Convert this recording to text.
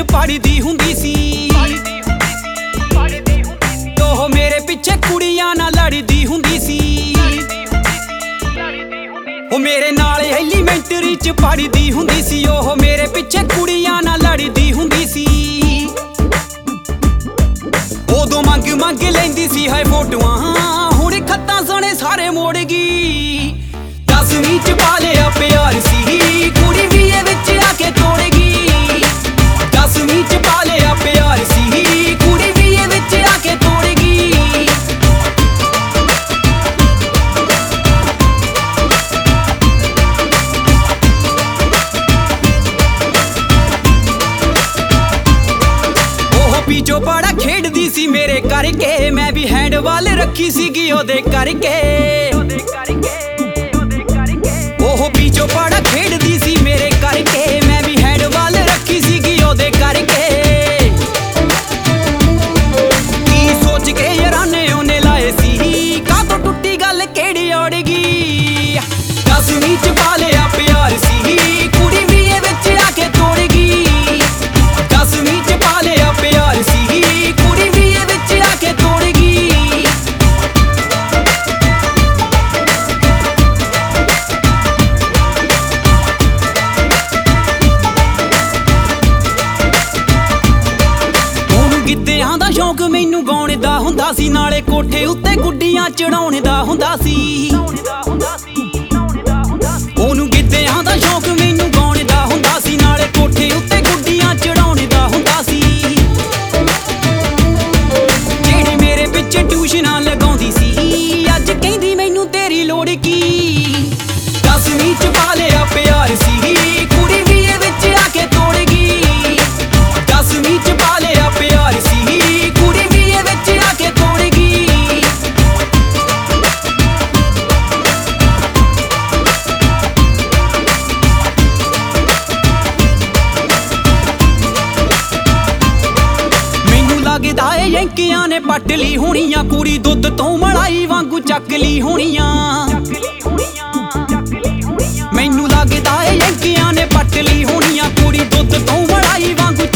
ਪੜਦੀ ਹੁੰਦੀ ਸੀ। ਉਹ ਮੇਰੇ ਪਿੱਛੇ ਕੁੜੀਆਂ ਨਾਲ ਲੜਦੀ ਹੁੰਦੀ ਸੀ। ਉਹ ਮੇਰੇ ਨਾਲ ਐਲੀਮੈਂਟਰੀ ਚ ਪੜਦੀ ਹੁੰਦੀ ਸੀ। ਉਹ ਮੇਰੇ ਪਿੱਛੇ ਕੁੜੀਆਂ ਨਾਲ ਲੜਦੀ ਹੁੰਦੀ ਸੀ। ਉਦੋਂ ਮੰਗ ਲੈਂਦੀ ਸੀ ਹਾਏ ਫੋਟੋਆਂ, ਹੁਣ ਖੱਤਾਂ ਸਣੇ ਸਾਰੇ ਮੋੜ ਗਈ। 10ਵੀਂ ਚ ਪਾ ਲਿਆ ਪਿਆਰ ਸੀ, ਕੁੜੀ ਵੀ ਇਹ ਵਿੱਚ ਆ ਕੇ ਤੋੜ ਗਈ। 10ਵੀਂ ਚ ਪਾ ਲਿਆ ਪਿਆਰ ਸੀ, ਕੁੜੀ ਵੀ ਇਹ ਵਿੱਚ ਆ ਕੇ ਤੋੜ ਗਈ। ਉਹ ਪੀਚੋ ਬੜਾ ਖੇਡਦੀ ਸੀ ਮੇਰੇ ਕਰਕੇ, ਮੈਂ ਵੀ ਹੈਂਡਬਾਲ ਰੱਖੀ ਸੀਗੀ ਉਹਦੇ ਕਰਕੇ। ਉਹ ਪੀਚੋ ਬੜਾ ਖੇਡਦੀ ਸੀ ਮੇਰੇ ਕਰਕੇ, ਮੈਂ ਵੀ ਹੈਂਡਬਾਲ ਰੱਖੀ ਸੀਗੀ ਉਹਦੇ ਕਰਕੇ। ਕੀ ਸੋਚ ਕੇ ਯਾਰਾਨੇ ਉਹਨੇ ਲਾਏ ਸੀ, ਕਾਹਤੋਂ ਟੁੱਟੀ ਗੱਲ ਕਿਹੜੀ ਔੜ ਗਈ। 10ਵੀਂ ਚ ਪਾ ਲਿਆ ਪਿਆਰ ਸੀ, ਕੁੜੀ ਵੀ ਇਹ ਵਿੱਚ ਆ ਕੇ ਤੋੜ ਗਈ। 10ਵੀਂ ਚ ਪਾ ਲਿਆ ਪਿਆਰ ਸੀ, ਕੁੜੀ ਵੀ ਇਹ ਵਿੱਚ ਆ ਕੇ ਤੋੜ ਗਈ। ਗਿੱਧਿਆਂ ਦਾ ਸ਼ੌਂਕ ਮੈਨੂੰ ਗਾਉਣ ਦਾ ਹੁੰਦਾ ਸੀ, ਨਾਲੇ ਕੋਠੇ ਉੱਤੇ ਗੁੱਡੀਆਂ ਚੜਾਉਣ ਦਾ ਹੁੰਦਾ ਸੀ। ਉਹਨੂੰ ਗਿੱਧਿਆਂ ਦਾ ਸ਼ੌਂਕ ਮੈਨੂੰ ਗਾਉਣ ਦਾ ਹੁੰਦਾ ਸੀ, ਨਾਲੇ ਕੋਠੇ ਉੱਤੇ ਗੁੱਡੀਆਂ ਚੜਾਉਣ ਦਾ ਹੁੰਦਾ ਸੀ। ਜਿਹੜੀ ਮੇਰੇ ਪਿੱਛੇ ਟਿਊਸ਼ਨਾਂ ਲਗਾਉਂਦੀ ਸੀ, ਅੱਜ ਕਹਿੰਦੀ ਮੈਨੂੰ ਤੇਰੀ ਲੋੜ ਕੀ। 10ਵੀਂ ਚ ਪਾ ਲਿਆ ਪਿਆਰ ਸੀ, ਕੁੜੀ ਵੀ ਇਹ ਵਿੱਚ ਆ ਕੇ ਤੋੜ ਗਈ। 10ਵੀਂ ਚ ਪਾ ਲਿਆ ਪਿਆਰ ਸੀ, ਕੁੜੀ ਵੀ ਇਹ ਵਿੱਚ ਆ ਕੇ ਤੋੜ ਗਈ। ਮੈਨੂੰ ਲੱਗਦਾ ਏ ਯੰਕਿਆਂ ਨੇ ਪੱਟ ਲਈ ਹੋਣੀਆਂ, ਕੁੜੀ ਦੁੱਧ ਤੋਂ ਮਲਾਈ ਵਾਂਗੂ ਚੱਕ ਲਈ ਹੋਣੀਆਂ। ਮੈਨੂੰ ਲੱਗਦਾ ਏ ਯੰਕਿਆਂ ਨੇ ਪੱਟ ਲਈ ਹੋਣੀਆਂ, ਕੁੜੀ ਦੁੱਧ ਤੋਂ ਮਲਾਈ ਵਾਂਗੂ